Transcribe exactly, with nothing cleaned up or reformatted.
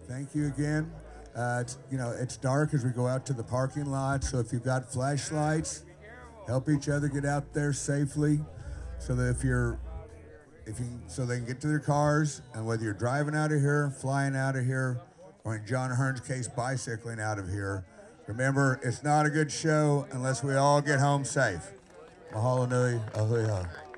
Thank you again. Uh, it's, you know, it's dark as we go out to the parking lot, so if you've got flashlights, help each other get out there safely, so that if you're, if you, so they can get to their cars, and whether you're driving out of here, flying out of here, or in John Hearn's case, bicycling out of here, remember, it's not a good show unless we all get home safe. Mahalo nui, ahui ha.